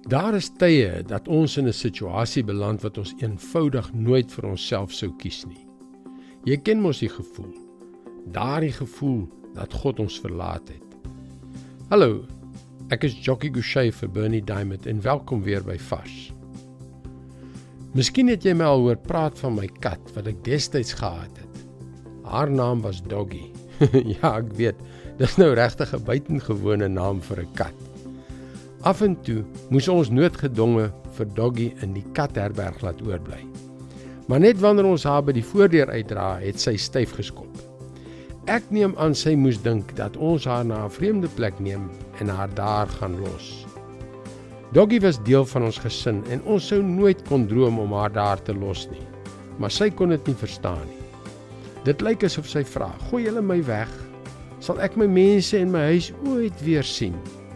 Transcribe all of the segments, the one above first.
Daar is tye dat ons in 'n situasie beland wat ons eenvoudig nooit vir onsself sou kies nie. Jy ken mos die gevoel. Daardie gevoel dat God ons verlaat het. Hallo, ek is Jockey Gouchee vir Bernie Diamond en welkom weer by Vars. Miskien het jy my al hoor praat van my kat wat ek destyds gehad het. Haar naam was Doggy. Ja, ek weet, dis nou regtig 'n buitengewone naam vir 'n kat. Af en toe moes ons noodgedwonge vir Doggy in die katherberg laat oorbly. Maar net wanneer ons haar by die voordeur uitdra, het sy styf geskop. Ek neem aan sy moes dink dat ons haar na 'n vreemde plek neem en haar daar gaan los. Doggy was deel van ons gesin en ons sou nooit kon droom om haar daar te los nie. Maar sy kon dit nie verstaan nie. Dit lyk asof sy vra, gooi julle my weg, sal ek my mense en my huis ooit weer sien?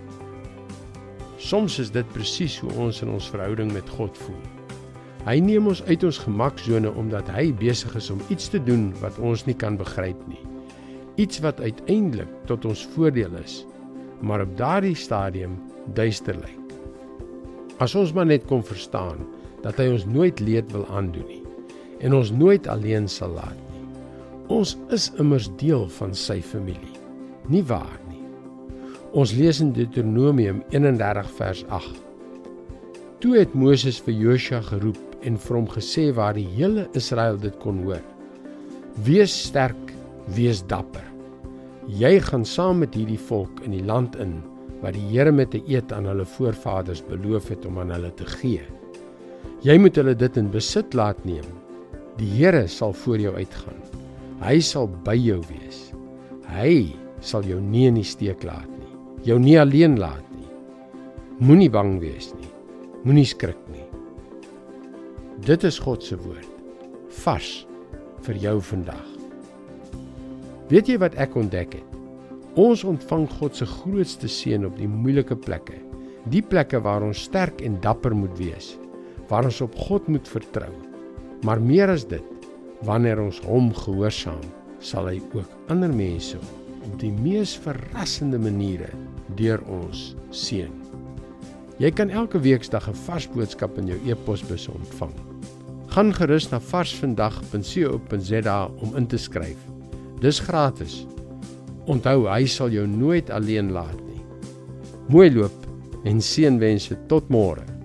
Soms is dit presies hoe ons in ons verhouding met God voel. Hy neem ons uit ons gemaksone omdat hy besig is om iets te doen wat ons nie kan begryp nie. Iets wat uiteindelik tot ons voordeel is, maar op daardie stadium duister lyk. As ons maar net kon verstaan dat hy ons nooit leed wil aandoen nie en ons nooit alleen sal laat nie. Ons is immers deel van sy familie, nie waar nie? Ons lees in Deuteronomium 31 vers 8. Toe het Moses vir Josua geroep en vir hom gesê waar die hele Israel dit kon hoor. Wees sterk, wees dapper. Jy gaan saam met hierdie volk in die land in, wat die Here met 'n eed aan hulle voorvaders beloof het om aan hulle te gee. Jy moet hulle dit in besit laat neem. Die Here sal voor jou uitgaan. Hy sal by jou wees. Hy sal jou nie in die steek laat nie. Jou nie alleen laat nie. Moenie bang wees nie. Moenie skrik nie. Dit is God se woord. Vars vir jou vandag. Weet jy wat ek ontdek het? Ons ontvang God se grootste seën op die moeilike plekke. Die plekke waar ons sterk en dapper moet wees. Waar ons op God moet vertrou. Maar meer as dit, wanneer ons hom gehoorsaam, sal hy ook ander mense op die mees verrassende maniere deur ons seën. Jy kan elke weeksdag 'n vars boodskap in jou e-posbus ontvang. Gaan gerus na varsvandag.co.za om in te skryf. Dis gratis. Onthou, hy sal jou nooit alleen laat nie. Mooi loop en seënwense tot môre.